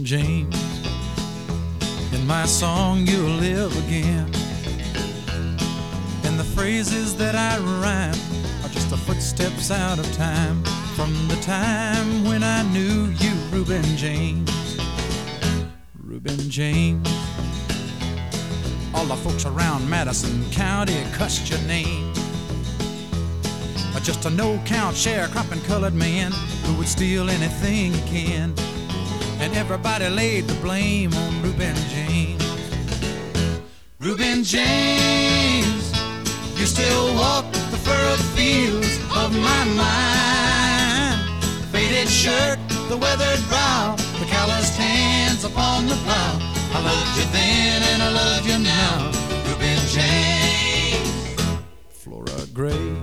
Reuben James. In my song you'll live again, and the phrases that I rhyme are just the footsteps out of time, from the time when I knew you, Reuben James. Reuben James. All the folks around Madison County cussed your name, just a no-count sharecropping colored man who would steal anything he can, and everybody laid the blame on Reuben James. Reuben James, you still walk the furrowed fields of my mind. The faded shirt, the weathered brow, the calloused hands upon the plow. I loved you then and I love you now, Reuben James. Flora Gray.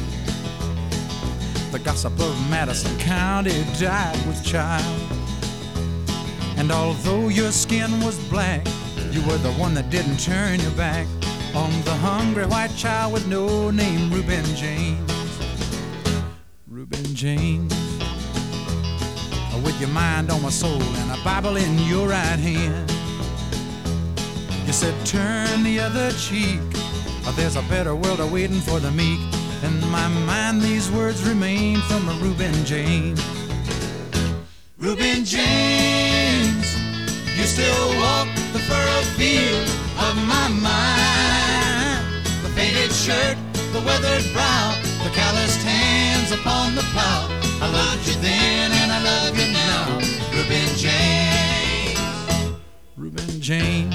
The gossip of Madison County died with child, and although your skin was black, you were the one that didn't turn your back on the hungry white child with no name, Reuben James. Reuben James. With your mind on my soul and a Bible in your right hand, you said turn the other cheek, there's a better world awaiting for the meek. In my mind these words remain from a Reuben James. Reuben James, you still walk the furrowed field of my mind. The faded shirt, the weathered brow, the calloused hands upon the plow. I loved you then and I love you now, Reuben James. Reuben James.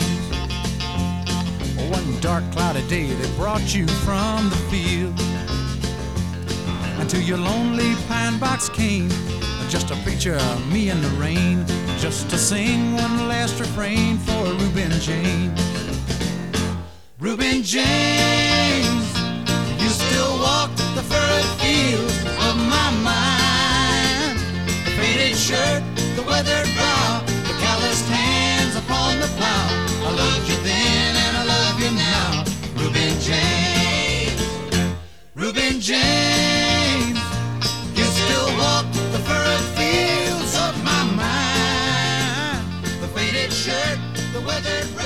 One dark cloudy day they brought you from the field, and to your lonely pine box came just a picture of me in the rain, just to sing one last refrain for Reuben James. Reuben James, you still walk the furrowed fields of my mind. The faded shirt, the weathered brow, the calloused hands upon the plow. I loved you then and I love you now, Reuben James. Reuben James, you still walk the furrowed fields of my mind. The faded shirt, the weathered brow.